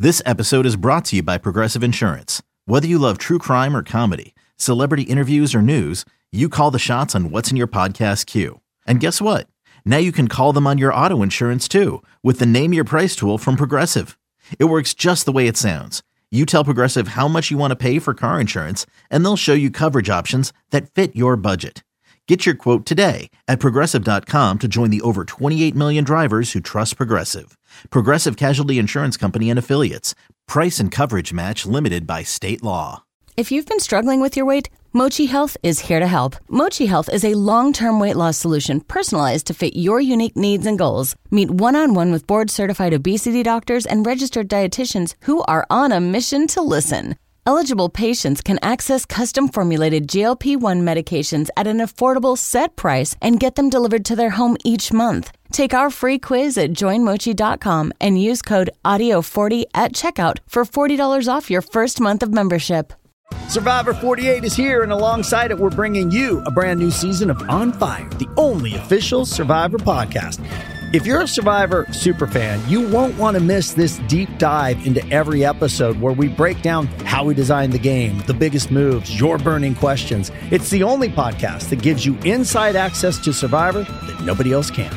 This episode is brought to you by Progressive Insurance. Whether you love true crime or comedy, celebrity interviews or news, you call the shots on what's in your podcast queue. And guess what? Now you can call them on your auto insurance too with the Name Your Price tool from Progressive. It works just the way it sounds. You tell Progressive how much you want to pay for car insurance, and they'll show you coverage options that fit your budget. Get your quote today at Progressive.com to join the over 28 million drivers who trust Progressive. Progressive Casualty Insurance Company and Affiliates. Price and coverage match limited by state law. If you've been struggling with your weight, Mochi Health is here to help. Mochi Health is a long-term weight loss solution personalized to fit your unique needs and goals. Meet one-on-one with board-certified obesity doctors and registered dietitians who are on a mission to listen. Eligible patients can access custom-formulated GLP-1 medications at an affordable set price and get them delivered to their home each month. Take our free quiz at joinmochi.com and use code AUDIO40 at checkout for $40 off your first month of membership. Survivor 48 is here, and alongside it, we're bringing you a brand new season of On Fire, the only official Survivor podcast. If you're a Survivor superfan, you won't want to miss this deep dive into every episode where we break down how we designed the game, the biggest moves, your burning questions. It's the only podcast that gives you inside access to Survivor that nobody else can.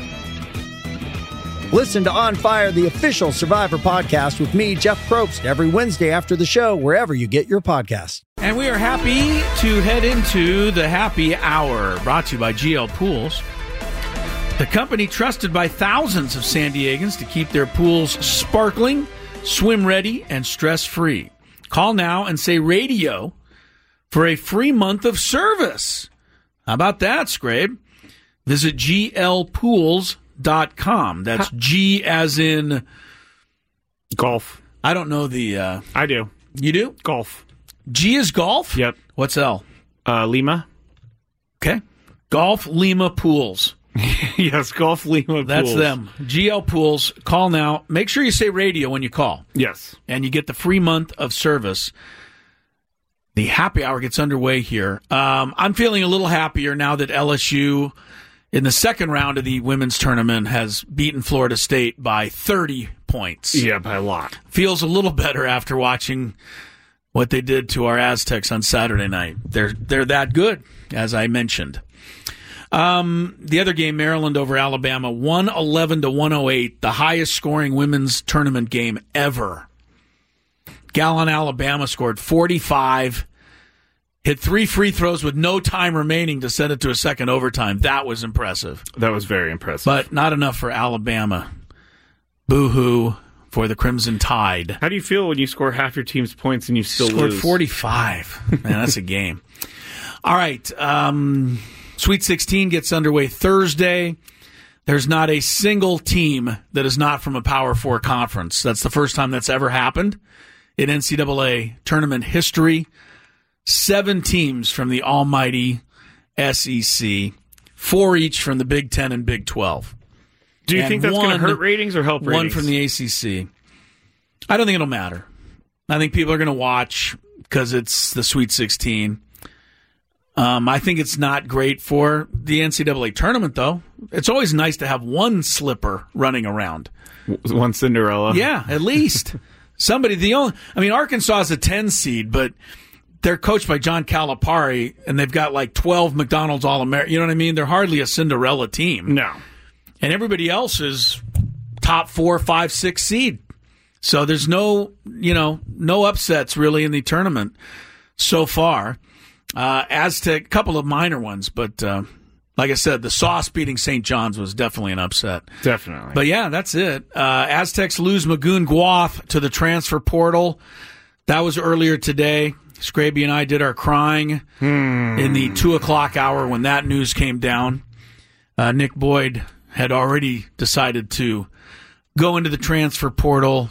Listen to On Fire, the official Survivor podcast with me, Jeff Probst, every Wednesday after the show, wherever you get your podcasts. And we are happy to head into the happy hour, brought to you by GL Pools, the company trusted by thousands of San Diegans to keep their pools sparkling, swim-ready, and stress-free. Call now and say radio for a free month of service. How about that, Scrabe? Visit glpools.com. That's G as in... Golf. I don't know the... I do. You do? Golf. G is golf? Yep. What's L? Lima. Okay. Golf Lima Pools. Yes, Golf Lima Pools. That's them. GL Pools. Call now. Make sure you say radio when you call. Yes. And you get the free month of service. The happy hour gets underway here. I'm feeling a little happier now that LSU, in the second round of the women's tournament, has beaten Florida State by 30 points. Yeah, by a lot. Feels a little better after watching what they did to our Aztecs on Saturday night. They're that good, as I mentioned. The other game, Maryland over Alabama, 111-108, the highest scoring women's tournament game ever. Gallon, Alabama scored 45, hit 3 free throws with no time remaining to send it to a second overtime. That was impressive. That was very impressive. But not enough for Alabama. Boo-hoo for the Crimson Tide. How do you feel when you score half your team's points and you still Scored lose? 45. Man, that's a game. All right. Sweet 16 gets underway Thursday. There's not a single team that is not from a Power 4 conference. That's the first time that's ever happened in NCAA tournament history. 7 teams from the almighty SEC, 4 each from the Big 10 and Big 12. Do you think that's going to hurt ratings or help ratings? One from the ACC. I don't think it'll matter. I think people are going to watch because it's the Sweet 16. I think it's not great for the NCAA tournament, though. It's always nice to have one slipper running around. One Cinderella. Yeah, at least. Arkansas is a 10 seed, but they're coached by John Calipari, and they've got like 12 McDonald's All-American. You know what I mean? They're hardly a Cinderella team. No. And everybody else is top 4, 5, 6 seed. So there's no upsets really in the tournament so far. Aztec, a couple of minor ones, but like I said, the Sauce beating St. John's was definitely an upset. Definitely. But yeah, that's it. Aztecs lose Magoon Guath to the transfer portal. That was earlier today. Scraby and I did our crying in the 2 o'clock hour when that news came down. Nick Boyd had already decided to go into the transfer portal.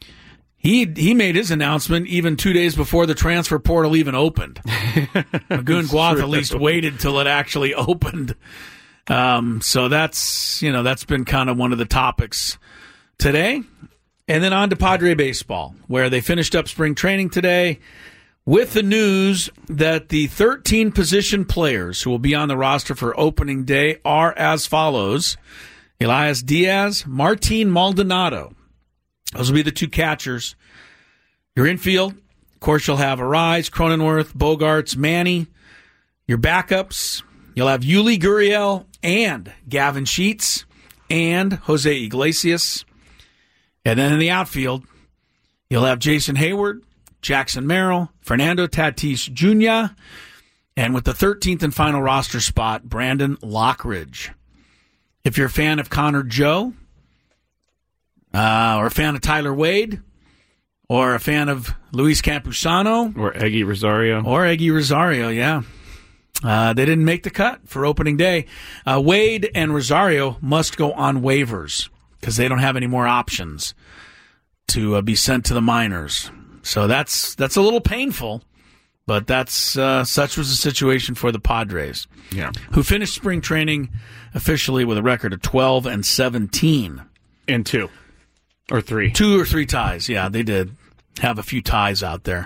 He made his announcement even 2 days before the transfer portal even opened. Magoon Guath at least waited till it actually opened. So that's been kind of one of the topics today. And then on to Padre baseball, where they finished up spring training today with the news that the 13 position players who will be on the roster for opening day are as follows: Elias Diaz, Martin Maldonado, Those will be the two catchers. Your infield, of course, you'll have Arise, Cronenworth, Bogarts, Manny. Your backups, you'll have Yuli Gurriel and Gavin Sheets and Jose Iglesias. And then in the outfield, you'll have Jason Hayward, Jackson Merrill, Fernando Tatis Jr., and with the 13th and final roster spot, Brandon Lockridge. If you're a fan of Connor Joe, or a fan of Tyler Wade, or a fan of Luis Campusano, or Eggy Rosario. Yeah. They didn't make the cut for opening day. Wade and Rosario must go on waivers because they don't have any more options to be sent to the minors. So that's a little painful, but that's such was the situation for the Padres, who finished spring training officially with a record of 12-17 and 2 or 3 ties. Yeah, they did have a few ties out there.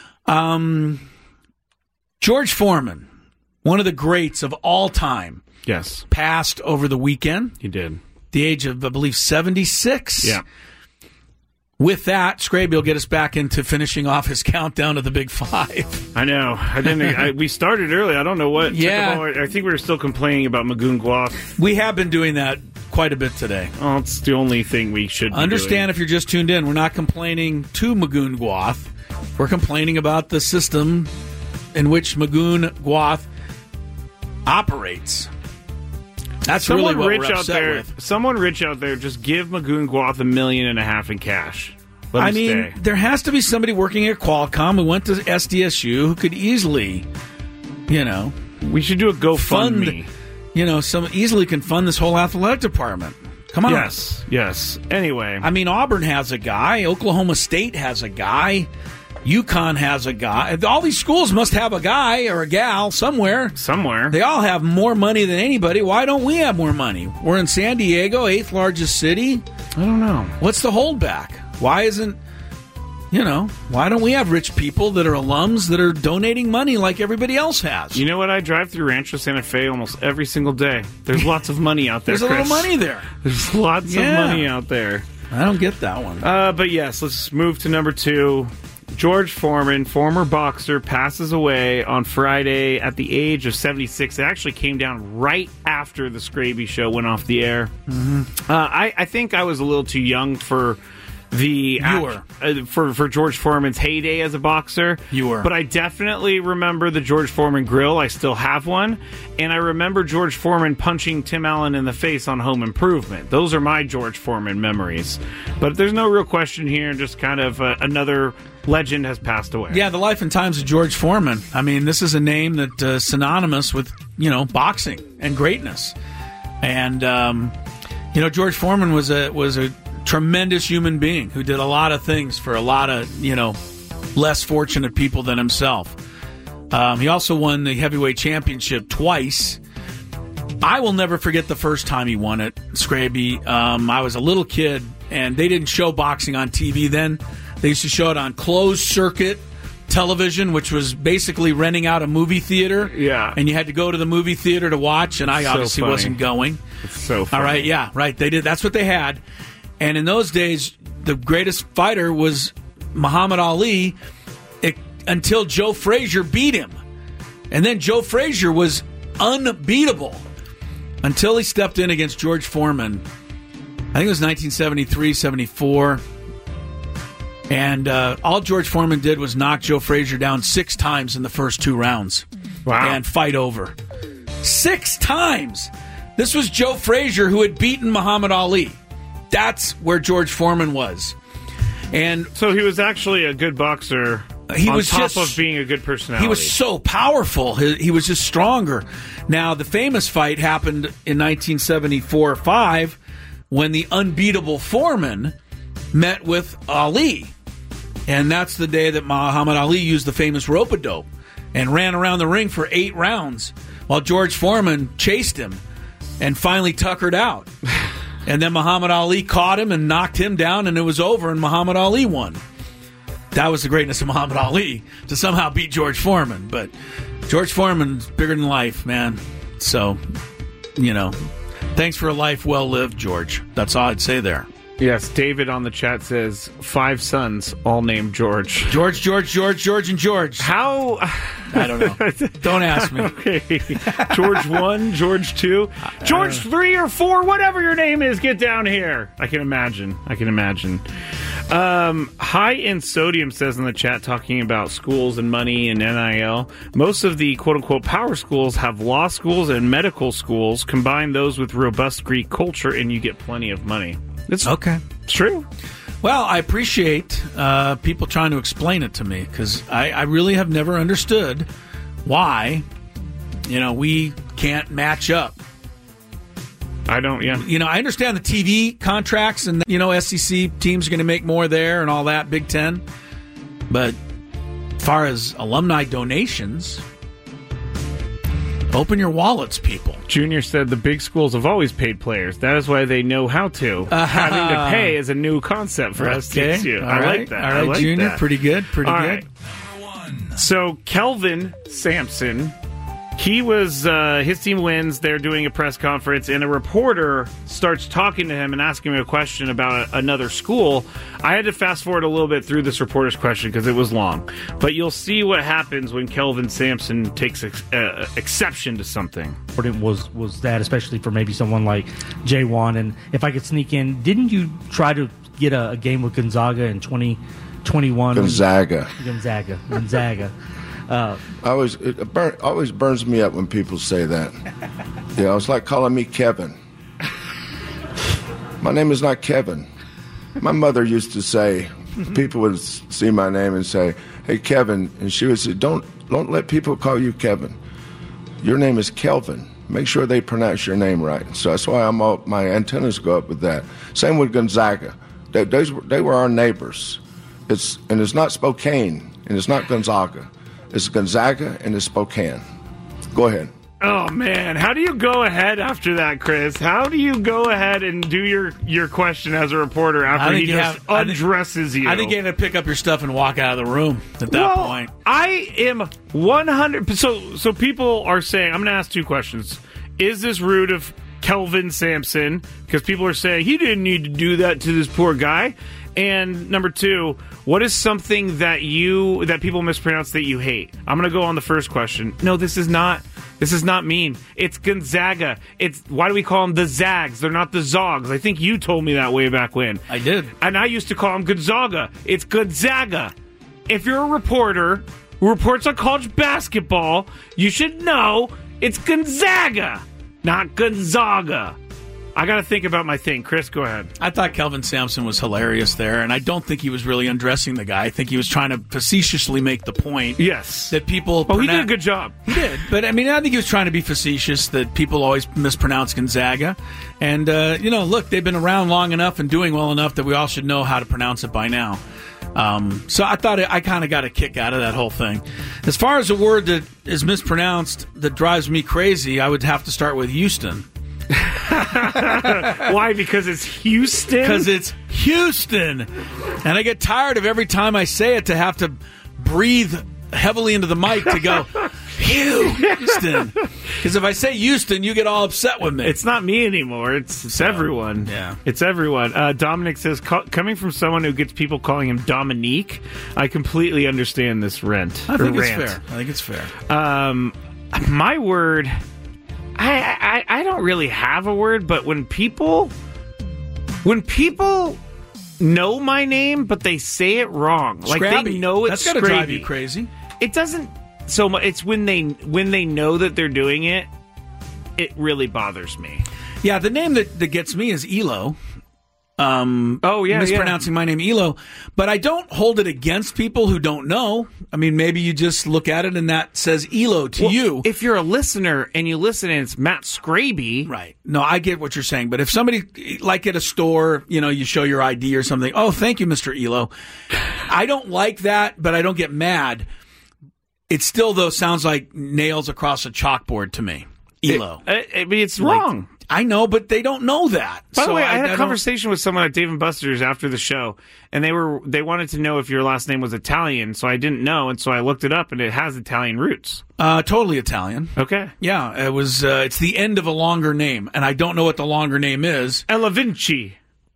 George Foreman, one of the greats of all time, passed over the weekend. He did. The age of, I believe, 76. Yeah. With that, Scraby will get us back into finishing off his countdown of the Big Five. I know. We started early. I don't know what. Yeah. I think we were still complaining about Magoon Guath. We have been doing that quite a bit today. Oh, it's the only thing we should be Understand doing. If you're just tuned in, we're not complaining to Magoon Guath. We're complaining about the system in which Magoon Guath operates. That's really what we're upset with. Someone rich out there, just give Magoon Guath $1.5 million in cash. Let him stay. There has to be somebody working at Qualcomm who went to SDSU who could easily, we should do a GoFundMe. Easily can fund this whole athletic department. Come on. Yes. Anyway. Auburn has a guy. Oklahoma State has a guy. UConn has a guy. All these schools must have a guy or a gal somewhere. They all have more money than anybody. Why don't we have more money? We're in San Diego, 8th largest city. I don't know. What's the holdback? Why don't we have rich people that are alums that are donating money like everybody else has? You know what? I drive through Rancho Santa Fe almost every single day. There's lots of money out there, There's Chris. a little money there. There's lots of money out there. I don't get that one. But yes, let's move to number 2. George Foreman, former boxer, passes away on Friday at the age of 76. It actually came down right after the Scraby Show went off the air. Mm-hmm. I think I was a little too young for for George Foreman's heyday as a boxer. You were. But I definitely remember the George Foreman grill. I still have one. And I remember George Foreman punching Tim Allen in the face on Home Improvement. Those are my George Foreman memories. But there's no real question here. Just kind of another legend has passed away. Yeah, the life and times of George Foreman. I mean, this is a name that is synonymous with, boxing and greatness. And, George Foreman was a tremendous human being who did a lot of things for a lot of, less fortunate people than himself. He also won the heavyweight championship twice. I will never forget the first time he won it, Scraby. I was a little kid, and they didn't show boxing on TV then. They used to show it on closed circuit television, which was basically renting out a movie theater. Yeah. And you had to go to the movie theater to watch, and I obviously wasn't going. It's so funny. All right, yeah, right. They did. That's what they had. And in those days, the greatest fighter was Muhammad Ali until Joe Frazier beat him. And then Joe Frazier was unbeatable until he stepped in against George Foreman. I think it was 1973, 74. And all George Foreman did was knock Joe Frazier down 6 times in the first 2 rounds. Wow. And fight over. 6 times! This was Joe Frazier who had beaten Muhammad Ali. That's where George Foreman was. And so he was actually a good boxer on top of being a good personality. He was so powerful. He was just stronger. Now, the famous fight happened in 1974-5 when the unbeatable Foreman met with Ali. And that's the day that Muhammad Ali used the famous rope-a-dope and ran around the ring for 8 rounds while George Foreman chased him and finally tuckered out. And then Muhammad Ali caught him and knocked him down, and it was over, and Muhammad Ali won. That was the greatness of Muhammad Ali, to somehow beat George Foreman. But George Foreman's bigger than life, man. So, thanks for a life well lived, George. That's all I'd say there. Yes, David on the chat says 5 sons, all named George. George, and George. How? I don't know. Don't ask me. Okay. George 1, George 2, George 3 or 4, whatever your name is, get down here. I can imagine. High in Sodium says in the chat, talking about schools and money and NIL, most of the quote-unquote power schools have law schools and medical schools. Combine those with robust Greek culture and you get plenty of money. It's okay. It's true. Well, I appreciate people trying to explain it to me, because I really have never understood why, we can't match up. I don't, yeah. I understand the TV contracts and, SEC teams are going to make more there and all that, Big Ten. But as far as alumni donations, open your wallets, people. Junior said the big schools have always paid players. That is why they know how to. Having to pay is a new concept for us. Okay. I like that. All right, like Junior. That. Pretty good. Right. So Kelvin Sampson, he was his team wins. They're doing a press conference, and a reporter starts talking to him and asking him a question about another school. I had to fast forward a little bit through this reporter's question because it was long. But you'll see what happens when Kelvin Sampson takes exception to something. Was that, especially for maybe someone like J1? And if I could sneak in, didn't you try to get a game with Gonzaga in 2021? Gonzaga. It always burns me up when people say that. Yeah, it's like calling me Kevin. My name is not Kevin. My mother used to say, people would see my name and say, "Hey, Kevin," and she would say, "Don't let people call you Kevin. Your name is Kelvin. Make sure they pronounce your name right." So that's why my antennas go up with that. Same with Gonzaga. They were our neighbors. It's not Spokane, and it's not Gonzaga. It's Gonzaga and it's Spokane. Go ahead. Oh, man. How do you go ahead after that, Chris? How do you go ahead and do your question as a reporter after he just undresses you? I think you have to pick up your stuff and walk out of the room at that point. I am 100... So people are saying... I'm going to ask 2 questions. Is this rude of Kelvin Sampson? Because people are saying, he didn't need to do that to this poor guy. And number 2, what is something that people mispronounce that you hate? I'm going to go on the first question. No, this is not mean. It's Gonzaga. Why do we call them the Zags? They're not the Zogs. I think you told me that way back when. I did. And I used to call them Gonzaga. It's Gonzaga. If you're a reporter who reports on college basketball, you should know it's Gonzaga, not Gonzaga. I got to think about my thing. Chris, go ahead. I thought Kelvin Sampson was hilarious there, and I don't think he was really undressing the guy. I think he was trying to facetiously make the point. Yes. That people... Oh, he did a good job. He did. But, I think he was trying to be facetious, that people always mispronounce Gonzaga. And, look, they've been around long enough and doing well enough that we all should know how to pronounce it by now. So I thought I kind of got a kick out of that whole thing. As far as a word that is mispronounced that drives me crazy, I would have to start with Houston. Why? Because it's Houston? Because it's Houston. And I get tired of every time I say it to have to breathe heavily into the mic to go, Houston. Because if I say Houston, you get all upset with me. It's not me anymore. It's everyone. Yeah. It's everyone. Dominic says, coming from someone who gets people calling him Dominique, I completely understand this rant. I think it's fair. My word... I don't really have a word, but when people know my name, but they say it wrong, Scrabby. Like they know it's That's got to drive you Scrabby. crazy. It doesn't so much. It's when they know that they're doing it, it really bothers me. Yeah, the name that gets me is Elo. Mispronouncing my name, Elo. But I don't hold it against people who don't know. Maybe you just look at it and that says Elo to you. If you're a listener and you listen and it's Matt Scraby. Right. No, I get what you're saying. But if somebody, like at a store, you show your ID or something, oh, thank you, Mr. Elo. I don't like that, but I don't get mad. It still, though, sounds like nails across a chalkboard to me. Elo. It's wrong. I know, but they don't know that. By the way, I had a conversation with someone at Dave & Buster's after the show, and they wanted to know if your last name was Italian, so I didn't know, and so I looked it up, and it has Italian roots. Totally Italian. Okay. Yeah, it was. It's the end of a longer name, and I don't know what the longer name is. Ella Vinci.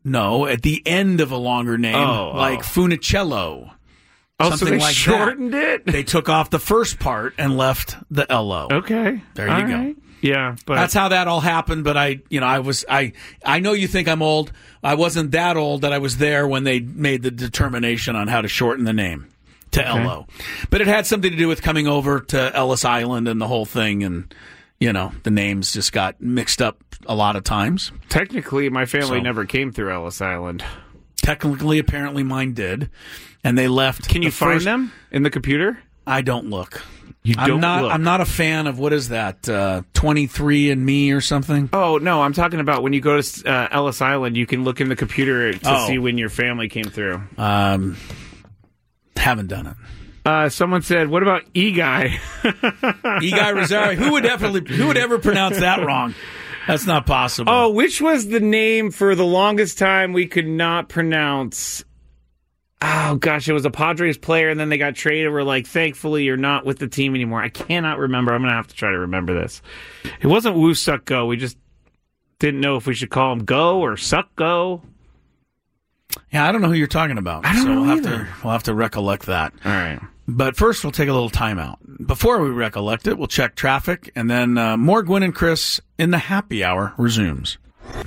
No, at the end of a longer name, like Funicello. Oh, so they like shortened it? They took off the first part and left the LO. Okay. There you go. Yeah, but that's how that all happened. But I know you think I'm old. I wasn't that old that I was there when they made the determination on how to shorten the name to LO. But it had something to do with coming over to Ellis Island and the whole thing, and the names just got mixed up a lot of times. Technically, my family never came through Ellis Island. Technically, apparently mine did. And they left. Can you find them in the computer? I don't look. I'm not a fan of, what is that, 23andMe or something? Oh, no, I'm talking about when you go to Ellis Island, you can look in the computer to see when your family came through. Haven't done it. Someone said, what about E-Guy? E-Guy Rosario. Who would ever pronounce that wrong? That's not possible. Oh, which was the name for the longest time we could not pronounce? Oh, gosh, it was a Padres player, and then they got traded. We're like, thankfully, you're not with the team anymore. I cannot remember. I'm going to have to try to remember this. It wasn't Woo Suck Go. We just didn't know if we should call him Go or Suck Go. Yeah, I don't know who you're talking about. I don't know either. We'll have to recollect that. All right. But first, we'll take a little time out. Before we recollect it, we'll check traffic, and then more Gwynn and Chris in the happy hour resumes.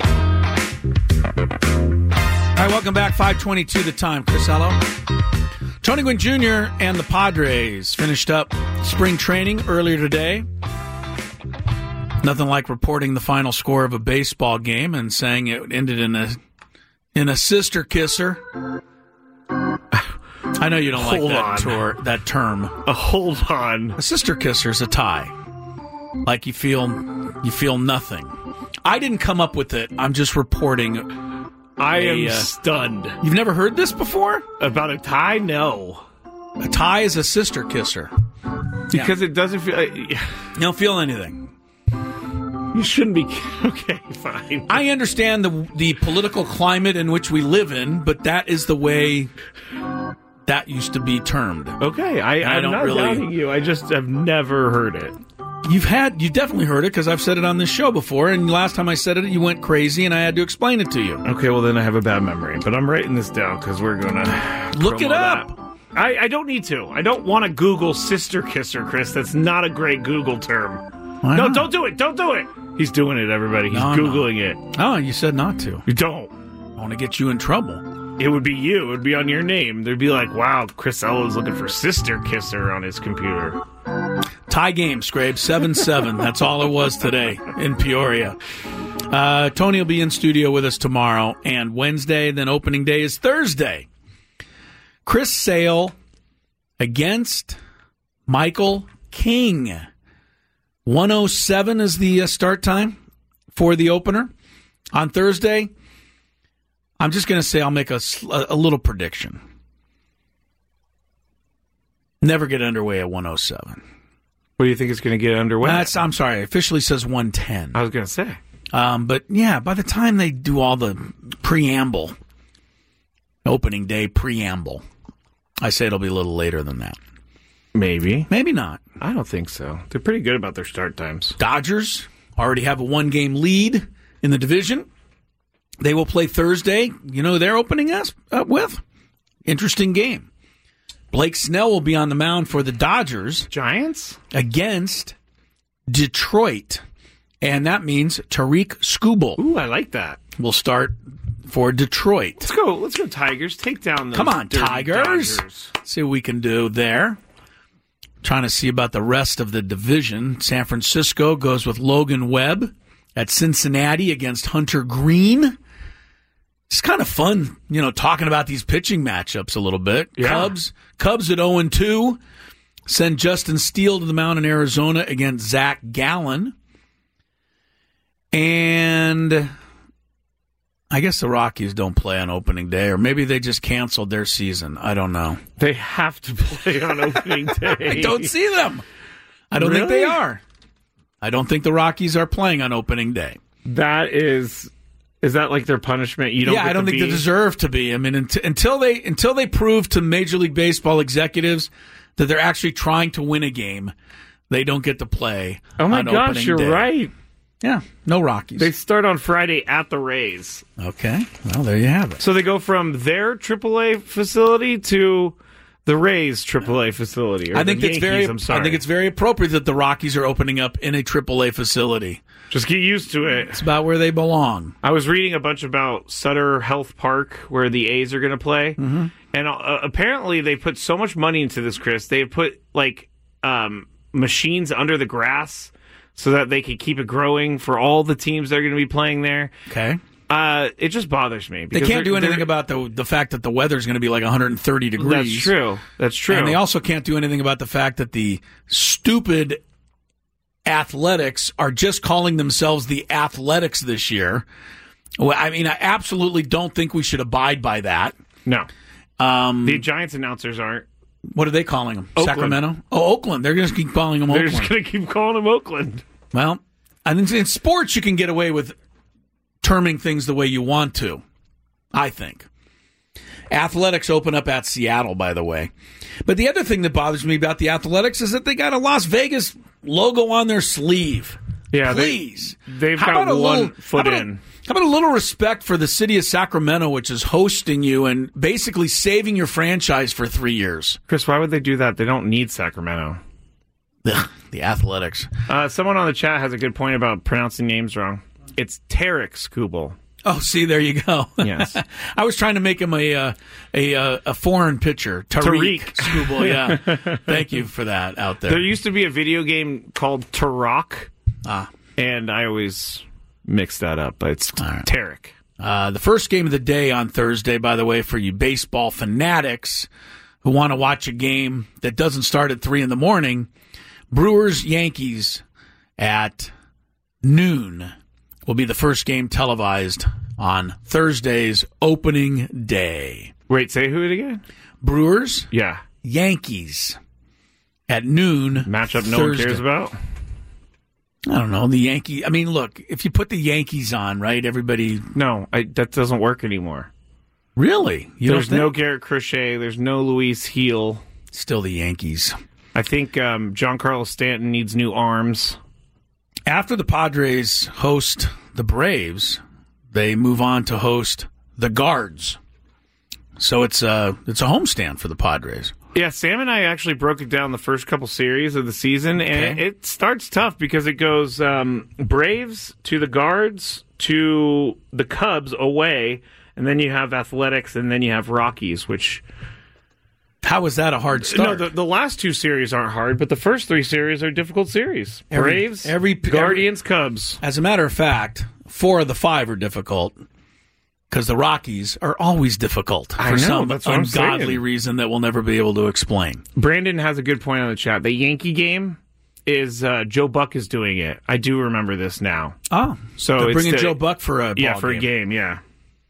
All right, welcome back. 5:22 the time. Chris, hello. Tony Gwynn Jr. and the Padres finished up spring training earlier today. Nothing like reporting the final score of a baseball game and saying it ended in a sister kisser. I know you don't like that term. Hold on. A sister kisser is a tie. Like you feel nothing. I didn't come up with it. I'm just reporting. I am stunned. You've never heard this before? About a tie? No. A tie is a sister kisser. Because it doesn't feel... You don't feel anything. You shouldn't be... Okay, fine. I understand the political climate in which we live in, but that is the way that used to be termed. Okay, I'm not doubting you. I just have never heard it. You've definitely heard it because I've said it on this show before, and last time I said it, you went crazy, and I had to explain it to you. Okay, well then I have a bad memory, but I'm writing this down because we're gonna look it up. I don't need to. I don't want to Google sister kisser, Chris. That's not a great Google term. Why no, not? Don't do it. Don't do it. He's doing it, everybody. He's Googling it. Oh, you said not to. You don't. I want to get you in trouble. It would be you. It would be on your name. They'd be like, wow, Chris Ello's looking for sister kisser on his computer. Tie game, Scrape, 7-7. That's all it was today in Peoria. Tony will be in studio with us tomorrow and Wednesday. Then opening day is Thursday. Chris Sale against Michael King. 1:07 is the start time for the opener on Thursday. I'm just going to say I'll make a little prediction. Never get underway at 1:07. What do you think is going to get underway? I'm sorry. It officially says 1:10. I was going to say. But, yeah, by the time they do all the preamble, opening day preamble, I say it'll be a little later than that. Maybe. Maybe not. I don't think so. They're pretty good about their start times. Dodgers already have a one-game lead in the division. They will play Thursday. You know who they're opening us up with? Interesting game. Blake Snell will be on the mound for the Dodgers. Giants? Against Detroit. And that means Tariq Skubal. Ooh, I like that. Will start for Detroit. Let's go Tigers. Take down those Come on, Tigers. Dodgers. See what we can do there. Trying to see about the rest of the division. San Francisco goes with Logan Webb at Cincinnati against Hunter Green. It's kind of fun, talking about these pitching matchups a little bit. Yeah. Cubs at 0-2. Send Justin Steele to the mound in Arizona against Zach Gallen. And I guess the Rockies don't play on opening day, or maybe they just canceled their season. I don't know. They have to play on opening day. I don't see them. I don't think they are. I don't think the Rockies are playing on opening day. That is that like their punishment? I don't think they deserve to be. I mean, until they prove to Major League Baseball executives that they're actually trying to win a game, they don't get to play. Oh my gosh, you're right. Yeah, no Rockies. They start on Friday at the Rays. Okay, well, there you have it. So they go from their AAA facility to the Rays AAA facility. I think it's very appropriate that the Rockies are opening up in a AAA facility. Just get used to it. It's about where they belong. I was reading a bunch about Sutter Health Park, where the A's are going to play, and apparently they put so much money into this, Chris. They put machines under the grass so that they could keep it growing for all the teams that are going to be playing there. Okay. It just bothers me. They can't do anything about the fact that the weather's going to be like 130 degrees. That's true. And they also can't do anything about the fact that the stupid Athletics are just calling themselves the Athletics this year. Well, I mean, I absolutely don't think we should abide by that. No. The Giants announcers aren't. What are they calling them? Oakland. Sacramento? Oh, Oakland. They're going to keep calling them Oakland. They're just going to keep calling them Oakland. Well, I think in sports you can get away with terming things the way you want to, I think. Athletics open up at Seattle, by the way. But the other thing that bothers me about the Athletics is that they got a Las Vegas logo on their sleeve. Yeah, please. They've got one foot in. How about a little respect for the city of Sacramento, which is hosting you and basically saving your franchise for 3 years? Chris, why would they do that? They don't need Sacramento. The Athletics. Someone on the chat has a good point about pronouncing names wrong. It's Tarik Skubal. Oh, see, there you go. Yes. I was trying to make him a foreign pitcher. Tarik Skubal, yeah. Thank you for that out there. There used to be a video game called Turok, and I always mix that up, but it's Tarik. The first game of the day on Thursday, by the way, for you baseball fanatics who want to watch a game that doesn't start at 3 in the morning, Brewers-Yankees at noon will be the first game televised on Thursday's opening day. Wait, say who it again? Brewers? Yeah. Yankees at noon. Matchup Thursday. No one cares about? I don't know. The Yankees. I mean, look, if you put the Yankees on, right, everybody. No, that doesn't work anymore. Really? There's no Garrett Crochet. There's no Luis Heel. Still the Yankees. I think Giancarlo Stanton needs new arms. After the Padres host the Braves, they move on to host the Guards. So it's a homestand for the Padres. Yeah, Sam and I actually broke it down the first couple series of the season, and it starts tough because it goes Braves to the Guards to the Cubs away, and then you have Athletics, and then you have Rockies, which... How is that a hard start? No, the last 2 series aren't hard, but the first 3 series are difficult series. Braves, Guardians, Cubs. As a matter of fact, 4 of the 5 are difficult because the Rockies are always difficult for some ungodly reason that we'll never be able to explain. Brandon has a good point on the chat. The Yankee game is Joe Buck is doing it. I do remember this now. Oh, so they're bringing Joe Buck for a game. Yeah.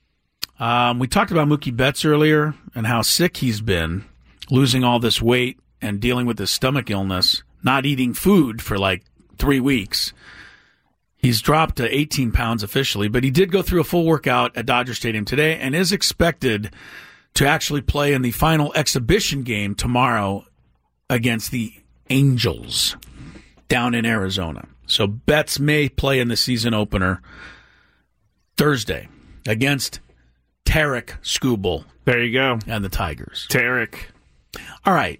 We talked about Mookie Betts earlier and how sick he's been. Losing all this weight and dealing with his stomach illness, not eating food for like 3 weeks. He's dropped to 18 pounds officially, but he did go through a full workout at Dodger Stadium today and is expected to actually play in the final exhibition game tomorrow against the Angels down in Arizona. So Betts may play in the season opener Thursday against Tarik Skubal. There you go. And the Tigers. Tarik. All right.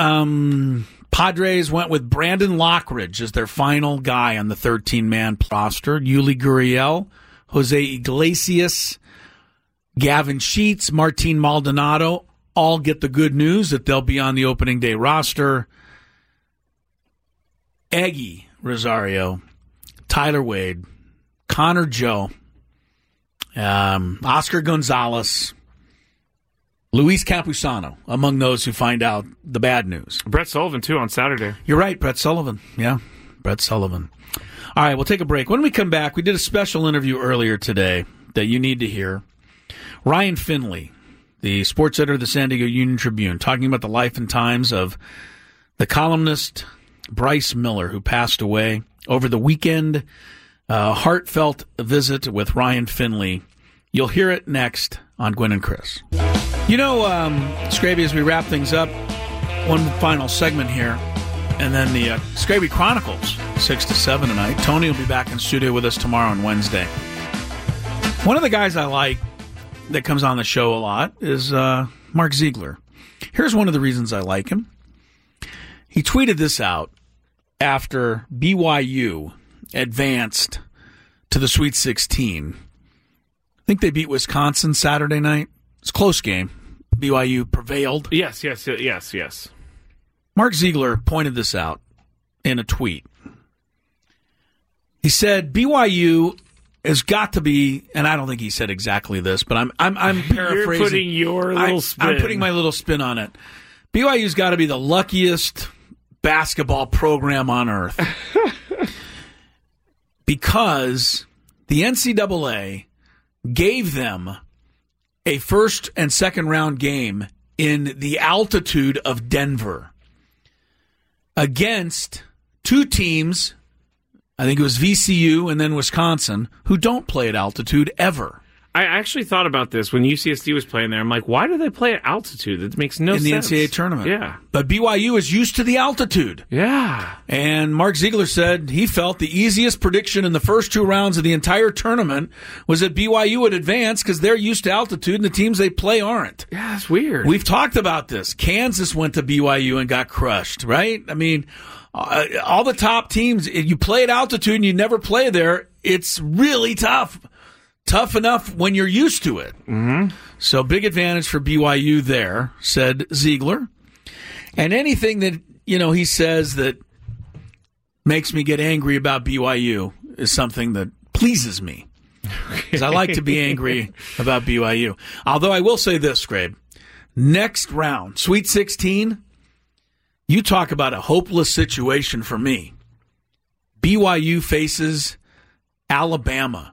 Padres went with Brandon Lockridge as their final guy on the 13-man roster. Yuli Gurriel, Jose Iglesias, Gavin Sheets, Martin Maldonado all get the good news that they'll be on the opening day roster. Eggy Rosario, Tyler Wade, Connor Joe, Oscar Gonzalez, Luis Campusano, among those who find out the bad news. Brett Sullivan, too, on Saturday. You're right, Brett Sullivan. Yeah, Brett Sullivan. All right, we'll take a break. When we come back, we did a special interview earlier today that you need to hear. Ryan Finley, the sports editor of the San Diego Union-Tribune, talking about the life and times of the columnist Bryce Miller, who passed away over the weekend. Heartfelt visit with Ryan Finley. You'll hear it next on Gwynn and Chris. You know, Scraby, as we wrap things up, one final segment here, and then the Scraby Chronicles 6 to 7 tonight. Tony will be back in studio with us tomorrow and Wednesday. One of the guys I like that comes on the show a lot is Mark Ziegler. Here's one of the reasons I like him. He tweeted this out after BYU advanced to the Sweet 16. I think they beat Wisconsin Saturday night. It's a close game. BYU prevailed. Yes. Mark Ziegler pointed this out in a tweet. He said BYU has got to be, and I don't think he said exactly this, but I'm paraphrasing. You're putting your little spin. I'm putting my little spin on it. BYU's got to be the luckiest basketball program on earth because the NCAA gave them a first and second round game in the altitude of Denver against two teams, I think it was VCU and then Wisconsin, who don't play at altitude ever. I actually thought about this when UCSD was playing there. I'm like, why do they play at altitude? That makes no sense. In the NCAA tournament. Yeah. But BYU is used to the altitude. Yeah. And Mark Ziegler said he felt the easiest prediction in the first two rounds of the entire tournament was that BYU would advance because they're used to altitude and the teams they play aren't. Yeah, that's weird. We've talked about this. Kansas went to BYU and got crushed, right? I mean, all the top teams, if you play at altitude and you never play there, it's really tough. Tough enough when you're used to it. Mm-hmm. So big advantage for BYU there, said Ziegler. And anything that, he says that makes me get angry about BYU is something that pleases me. Because I like to be angry about BYU. Although I will say this, Grabe. Next round, Sweet 16, you talk about a hopeless situation for me. BYU faces Alabama.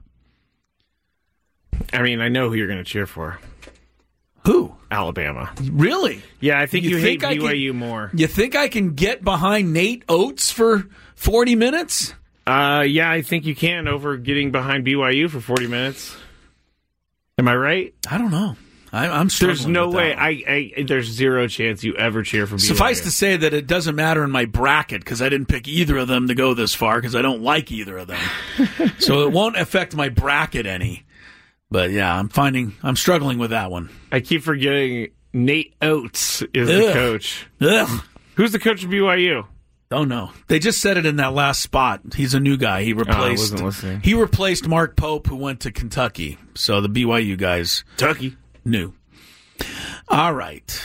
I mean, I know who you're going to cheer for. Who? Alabama. Really? Yeah, I think you hate BYU more. You think I can get behind Nate Oates for 40 minutes? Yeah, I think you can over getting behind BYU for 40 minutes. Am I right? I don't know. I'm struggling. There's no with way. that one. There's zero chance you ever cheer for BYU. Suffice to say that it doesn't matter in my bracket because I didn't pick either of them to go this far because I don't like either of them. So it won't affect my bracket any. But yeah, I'm struggling with that one. I keep forgetting Nate Oates is the coach. Ugh. Who's the coach of BYU? Don't know. They just said it in that last spot. He's a new guy. He replaced. I wasn't listening. He replaced Mark Pope, who went to Kentucky. So the BYU guys, Kentucky, new. All right.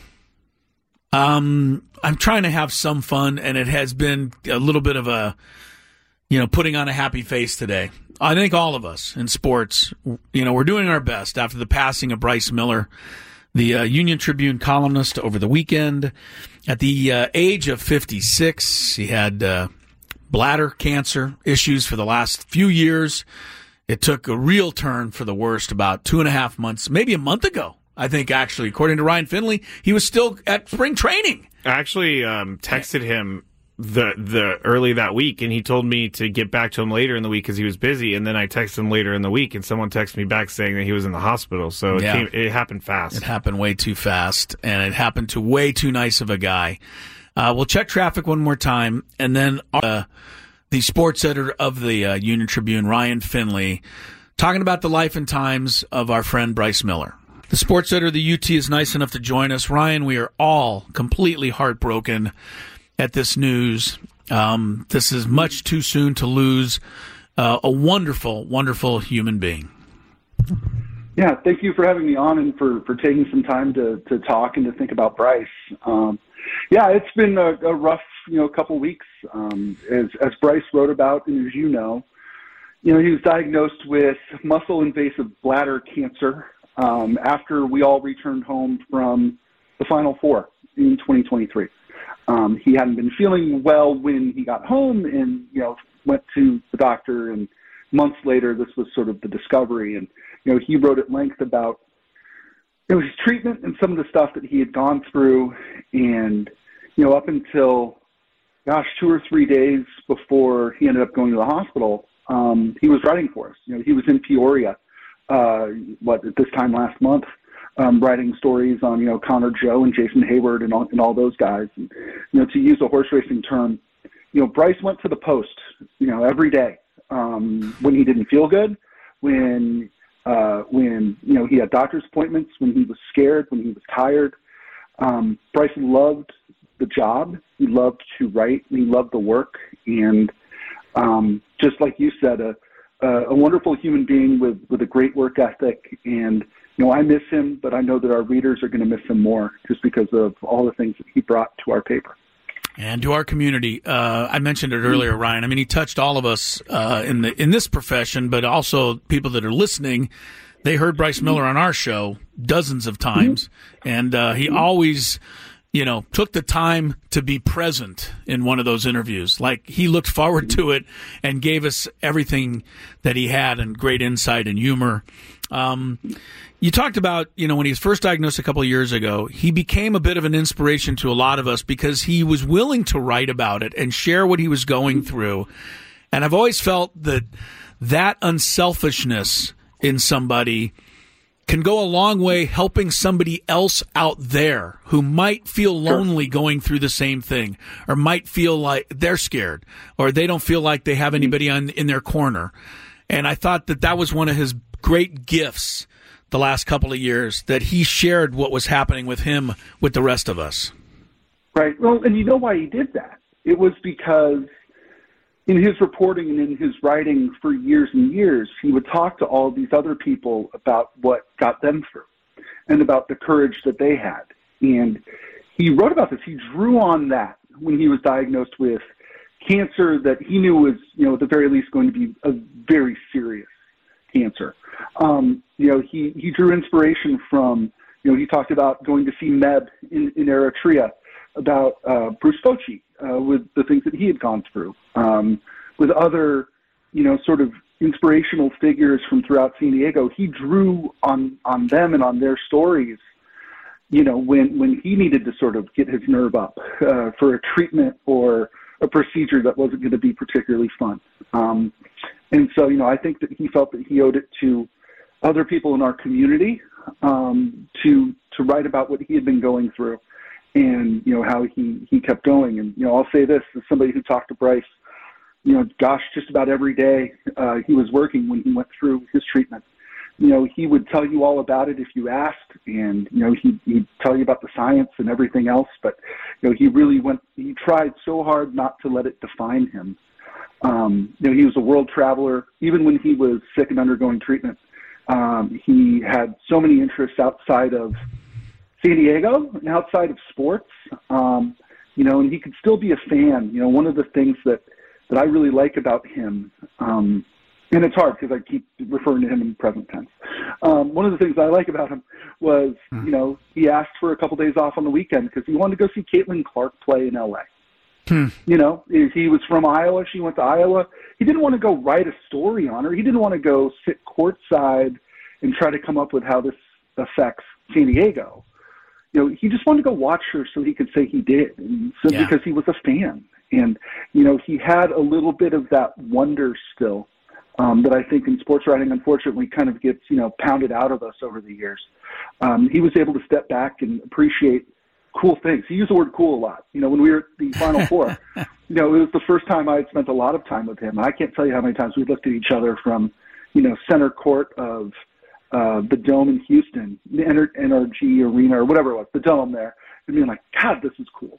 I'm trying to have some fun, and it has been a little bit of a, putting on a happy face today. I think all of us in sports, we're doing our best after the passing of Bryce Miller, the Union Tribune columnist over the weekend. At the age of 56, he had bladder cancer issues for the last few years. It took a real turn for the worst about 2.5 months, maybe a month ago. I think, actually, according to Ryan Finley, he was still at spring training. I actually texted him the early that week, and he told me to get back to him later in the week because he was busy. And then I texted him later in the week, and someone texted me back saying that he was in the hospital. So it happened fast. It happened way too fast, and it happened to way too nice of a guy. We'll check traffic one more time, and then the sports editor of the Union Tribune, Ryan Finley, talking about the life and times of our friend Bryce Miller. The sports editor of the UT is nice enough to join us. Ryan, we are all completely heartbroken at this news. This is much too soon to lose a wonderful, wonderful human being. Yeah, thank you for having me on and for taking some time to talk and to think about Bryce. Yeah, it's been a rough, couple weeks. As Bryce wrote about, and as he was diagnosed with muscle-invasive bladder cancer after we all returned home from the Final Four in 2023. He hadn't been feeling well when he got home and, went to the doctor, and months later, this was sort of the discovery. And, he wrote at length about, his treatment and some of the stuff that he had gone through. And, up until, 2 or 3 days before he ended up going to the hospital, he was writing for us. He was in Peoria, at this time last month, writing stories on, Connor Joe and Jason Hayward and all those guys. And, to use a horse racing term, Bryce went to the post every day. When he didn't feel good, when he had doctor's appointments, when he was scared, when he was tired. Bryce loved the job. He loved to write. He loved the work. And just like you said, a wonderful human being with a great work ethic. And, I miss him, but I know that our readers are going to miss him more just because of all the things that he brought to our paper. And to our community. I mentioned it earlier, Ryan. I mean, he touched all of us in this profession, but also people that are listening. They heard Bryce Miller on our show dozens of times, and he always, took the time to be present in one of those interviews. Like, he looked forward to it and gave us everything that he had and great insight and humor. You talked about, when he was first diagnosed a couple of years ago, he became a bit of an inspiration to a lot of us because he was willing to write about it and share what he was going through. And I've always felt that unselfishness in somebody can go a long way helping somebody else out there who might feel lonely going through the same thing, or might feel like they're scared, or they don't feel like they have anybody in their corner. And I thought that was one of his great gifts the last couple of years, that he shared what was happening with him with the rest of us. Right. Well, and you know why he did that? It was because in his reporting and in his writing for years and years, he would talk to all these other people about what got them through and about the courage that they had. And he wrote about this. He drew on that when he was diagnosed with cancer that he knew was, at the very least going to be a very serious cancer. He drew inspiration from, he talked about going to see Meb in Eritrea, about Bruce Bochy with the things that he had gone through, with other, sort of inspirational figures from throughout San Diego. He drew on them and on their stories, when he needed to sort of get his nerve up for a treatment or a procedure that wasn't going to be particularly fun. And so, I think that he felt that he owed it to other people in our community to write about what he had been going through and, how he kept going. And, I'll say this as somebody who talked to Bryce, just about every day he was working when he went through his treatment. He would tell you all about it if you asked, and, he'd tell you about the science and everything else. But, he tried so hard not to let it define him. He was a world traveler. Even when he was sick and undergoing treatment, he had so many interests outside of San Diego and outside of sports, and he could still be a fan. One of the things that I really like about him, and it's hard because I keep referring to him in present tense. One of the things I like about him was, he asked for a couple days off on the weekend because he wanted to go see Caitlin Clark play in L.A. He was from Iowa. She went to Iowa. He didn't want to go write a story on her. He didn't want to go sit courtside and try to come up with how this affects San Diego. He just wanted to go watch her so he could say he did, and because he was a fan. And, he had a little bit of that wonder still that I think in sports writing, unfortunately, kind of gets, pounded out of us over the years. He was able to step back and appreciate cool things. He used the word cool a lot. When we were at the Final Four, it was the first time I had spent a lot of time with him. I can't tell you how many times we looked at each other from, center court of the Dome in Houston, the NRG Arena or whatever it was, the Dome there, and being like, God, this is cool,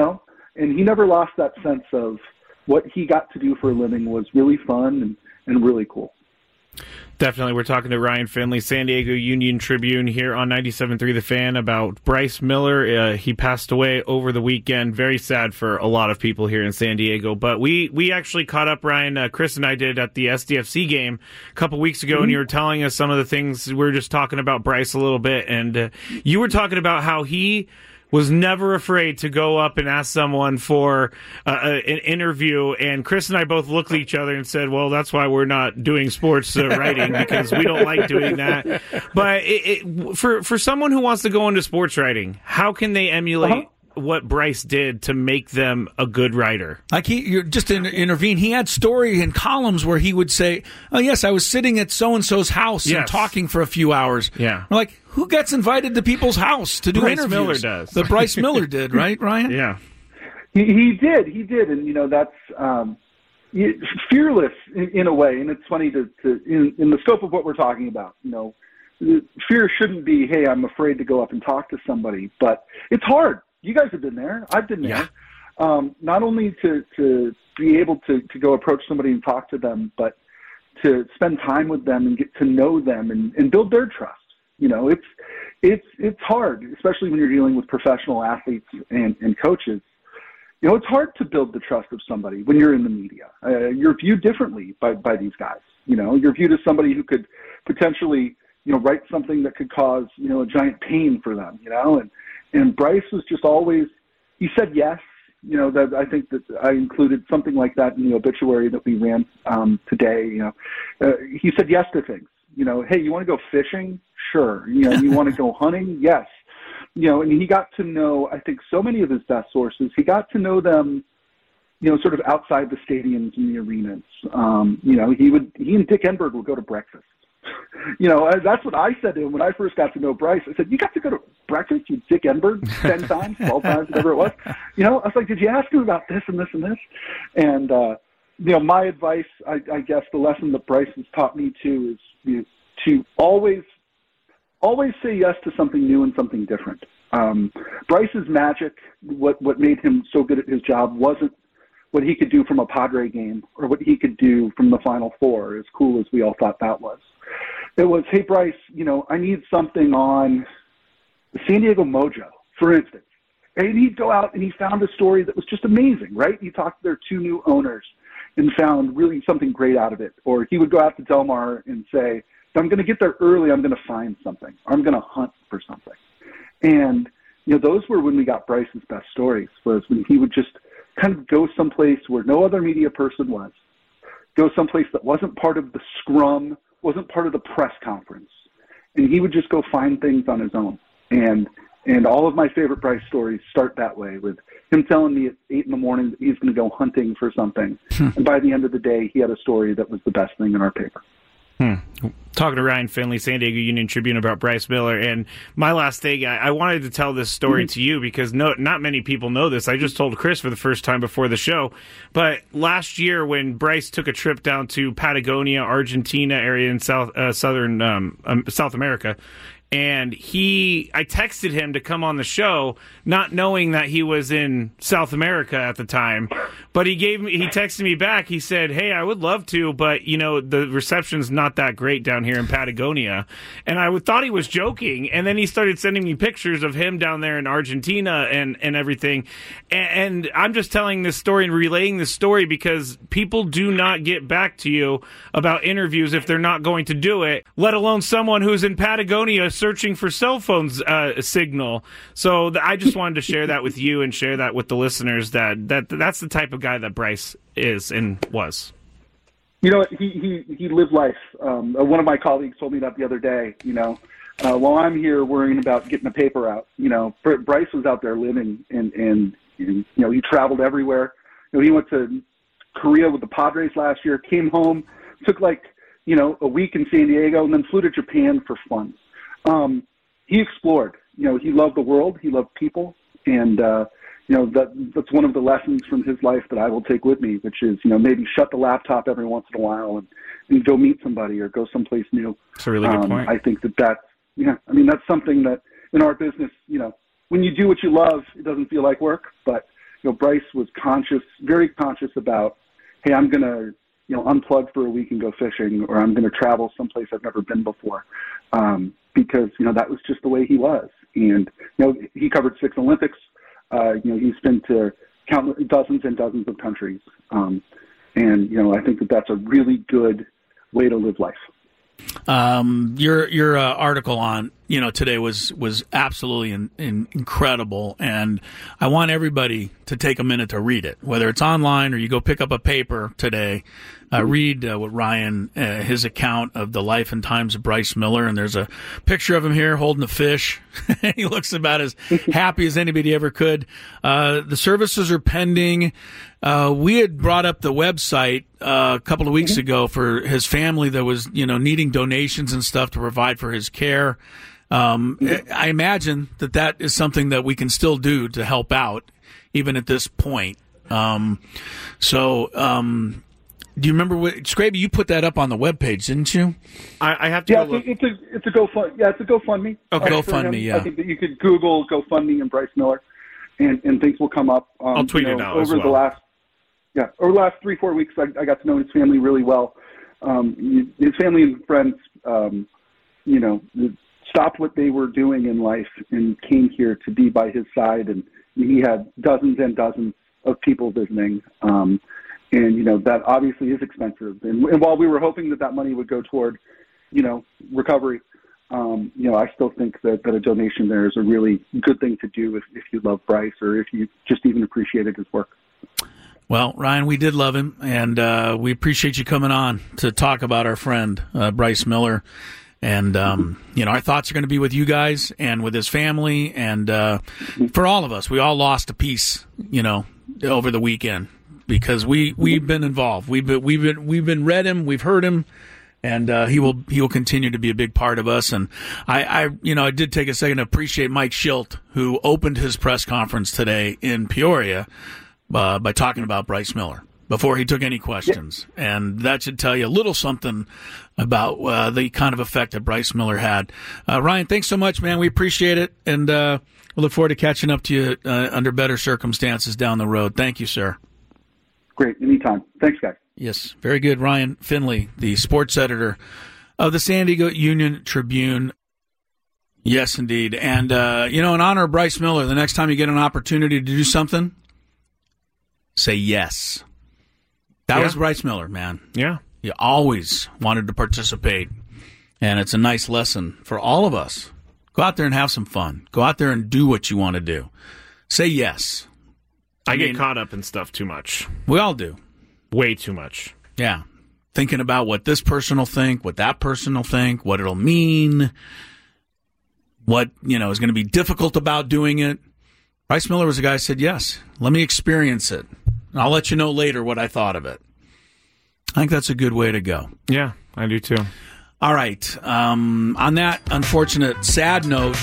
And he never lost that sense of what he got to do for a living was really fun and really cool. Definitely. We're talking to Ryan Finley, San Diego Union Tribune here on 97.3 The Fan about Bryce Miller. He passed away over the weekend. Very sad for a lot of people here in San Diego. But we actually caught up, Ryan, Chris and I did at the SDFC game a couple weeks ago, and you were telling us some of the things. We were just talking about Bryce a little bit, and you were talking about how he was never afraid to go up and ask someone for an interview. And Chris and I both looked at each other and said, well, that's why we're not doing sports writing, because we don't like doing that. But for someone who wants to go into sports writing, how can they emulate what Bryce did to make them a good writer? Like just to intervene, he had story and columns where he would say, oh, yes, I was sitting at so-and-so's house and talking for a few hours. Yeah. We're like, who gets invited to people's house to do Bryce interviews? Miller does. But Bryce Miller did, right, Ryan? Yeah. He did. And, that's, fearless in a way. And it's funny to in the scope of what we're talking about, fear shouldn't be, hey, I'm afraid to go up and talk to somebody, but it's hard. You guys have been there. I've been there. Not only to be able to go approach somebody and talk to them, but to spend time with them and get to know them and build their trust. It's hard, especially when you're dealing with professional athletes and coaches. It's hard to build the trust of somebody when you're in the media. You're viewed differently by these guys. You're viewed as somebody who could potentially, write something that could cause, a giant pain for them, and Bryce was just always, he said yes. That I think that I included something like that in the obituary that we ran today. He said yes to things. Hey, you want to go fishing? Sure. You want to go hunting? Yes. And he got to know, I think, so many of his best sources. He got to know them, sort of outside the stadiums and the arenas. He and Dick Enberg would go to breakfast. That's what I said to him when I first got to know Bryce. I said, you got to go to breakfast with Dick Enberg 10 times, 12 times, whatever it was. I was like, did you ask him about this and this and this? And, my advice, I guess the lesson that Bryce has taught me too is to always say yes to something new and something different. Bryce's magic, what made him so good at his job wasn't what he could do from a Padre game or what he could do from the Final Four, as cool as we all thought that was. It was, hey, Bryce, I need something on the San Diego Mojo, for instance. And he'd go out and he found a story that was just amazing, right? He talked to their two new owners and found really something great out of it. Or he would go out to Del Mar and say, if I'm going to get there early, I'm going to find something. I'm going to hunt for something. And, those were when we got Bryce's best stories, was when he would just kind of go someplace where no other media person was, go someplace that wasn't part of the scrum, wasn't part of the press conference. And he would just go find things on his own. And all of my favorite Bryce stories start that way, with him telling me at 8 in the morning that he's going to go hunting for something. And by the end of the day, he had a story that was the best thing in our paper. Talking to Ryan Finley, San Diego Union Tribune, about Bryce Miller. And my last thing, I wanted to tell this story to you because not many people know this. I just told Chris for the first time before the show. But last year when Bryce took a trip down to Patagonia, Argentina area in South America, and I texted him to come on the show, not knowing that he was in South America at the time. But he texted me back. He said, hey, I would love to, but, the reception's not that great down here in Patagonia. And I thought he was joking. And then he started sending me pictures of him down there in Argentina and everything. And I'm just telling this story and relaying this story because people do not get back to you about interviews if they're not going to do it, let alone someone who's in Patagonia searching for cell phones signal. So I just wanted to share that with you and share that with the listeners, that's the type of guy that Bryce is and was. He lived life. One of my colleagues told me that the other day, while I'm here worrying about getting the paper out, Bryce was out there living and he traveled everywhere. He went to Korea with the Padres last year, came home, took a week in San Diego, and then flew to Japan for fun. He explored. He loved the world. He loved people, and that's one of the lessons from his life that I will take with me, which is maybe shut the laptop every once in a while and go meet somebody or go someplace new. That's a really good point. I think that's something that in our business, when you do what you love, it doesn't feel like work. But Bryce was very conscious about, hey, I'm gonna unplug for a week and go fishing, or I'm going to travel someplace I've never been before. Because, that was just the way he was. And, he covered 6 Olympics. He's been to dozens and dozens of countries. And, I think that's a really good way to live life. Your article on today was absolutely incredible, and I want everybody to take a minute to read it, whether it's online or you go pick up a paper today. Read what Ryan, his account of the life and times of Bryce Miller, and there's a picture of him here holding a fish. He looks about as happy as anybody ever could. The services are pending. We had brought up the website a couple of weeks ago for his family that was, needing donations and stuff to provide for his care. I imagine that is something that we can still do to help out, even at this point. Do you remember Scraby? You put that up on the webpage, didn't you? I have to. Yeah, go look. it's a GoFundMe. Yeah, it's a GoFundMe. Okay, for GoFundMe. him. Yeah, I think that you could Google GoFundMe and Bryce Miller, and things will come up. I'll tweet it out over as well. the last 3-4 weeks. I got to know his family really well. His family and friends, stopped what they were doing in life and came here to be by his side. And he had dozens and dozens of people visiting. That obviously is expensive. And while we were hoping that money would go toward, recovery, I still think that a donation there is a really good thing to do if you love Bryce or if you just even appreciated his work. Well, Ryan, we did love him, and we appreciate you coming on to talk about our friend, Bryce Miller. And, our thoughts are going to be with you guys and with his family. And for all of us, we all lost a piece, over the weekend because we've been involved. We've been read him, we've heard him, and he will continue to be a big part of us. And I did take a second to appreciate Mike Schilt, who opened his press conference today in Peoria by talking about Bryce Miller before he took any questions. Yeah. And that should tell you a little something about the kind of effect that Bryce Miller had. Ryan, thanks so much, man. We appreciate it. And we'll look forward to catching up to you under better circumstances down the road. Thank you, sir. Great. Anytime. Thanks, guys. Yes, very good. Ryan Finley, the sports editor of the San Diego Union-Tribune. Yes, indeed. And, in honor of Bryce Miller, the next time you get an opportunity to do something, say yes. That was Bryce Miller, man. Yeah. He always wanted to participate, and it's a nice lesson for all of us. Go out there and have some fun. Go out there and do what you want to do. Say yes. I get caught up in stuff too much. We all do. Way too much. Yeah. Thinking about what this person will think, what that person will think, what it'll mean, what, is going to be difficult about doing it. Bryce Miller was the guy who said, yes, let me experience it. And I'll let you know later what I thought of it. I think that's a good way to go. Yeah, I do too. All right. On that unfortunate, sad note,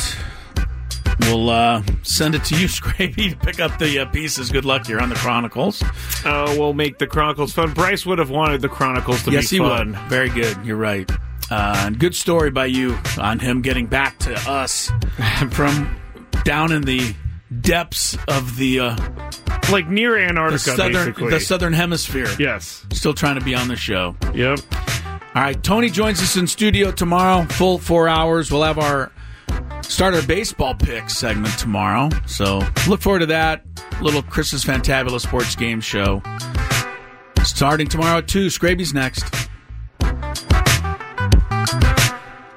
we'll send it to you, Scrappy, to pick up the pieces. Good luck here on the Chronicles. We'll make the Chronicles fun. Bryce would have wanted the Chronicles to be fun. Yes, he would. Very good. You're right. Good story by you on him getting back to us from down in the depths of the... like near Antarctica, basically. The southern hemisphere. Yes. Still trying to be on the show. Yep. All right, Tony joins us in studio tomorrow, full 4 hours. We'll have our baseball pick segment tomorrow. So look forward to that. Little Chris's Fantabulous Sports Game Show. Starting tomorrow at 2. Scraby's next.